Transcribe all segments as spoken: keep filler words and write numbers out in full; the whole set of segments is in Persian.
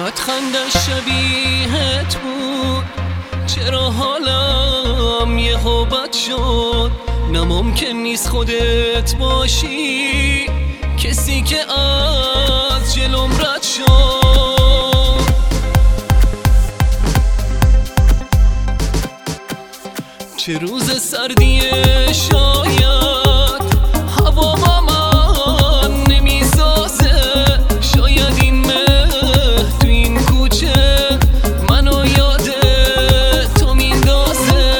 فقط خندش شبیهت بود، چرا حالم یه بد شد؟ نه ممکن نیست خودت باشی کسی که از جلوم رد شد. چه روز سردیه، شاید هوا با من نمیسازه، شاید این مه تو این کوچه منو یاد تو میندازه.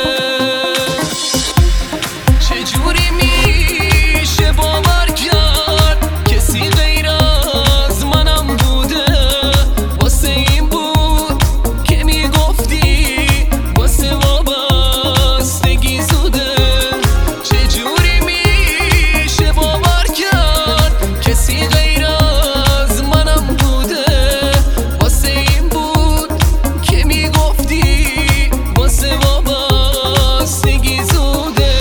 چجوری میشه باور کرد کسی غیر از منم بوده؟ واسه این بود که میگفتی واسه وابستگی زوده. چجوری میشه باور کرد کسی غیر از منم بوده؟ واسه این بود که میگفتی واسه وابستگی زوده.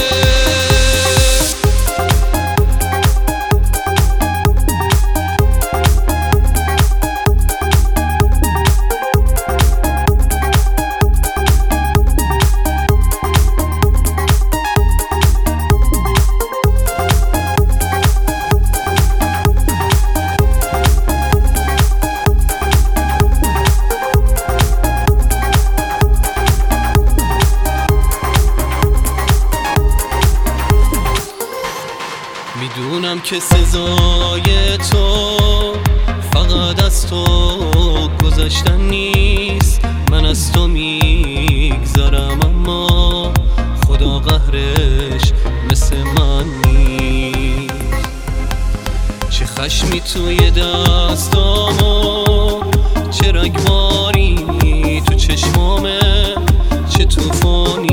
میدونم که سزای تو فقط از تو گذشتن نیست، من از تو میگذرم اما خدا قهرش مثل من نیست. چه خشمی توی دستامو، چه رگباری تو چشمامه، چه توفانی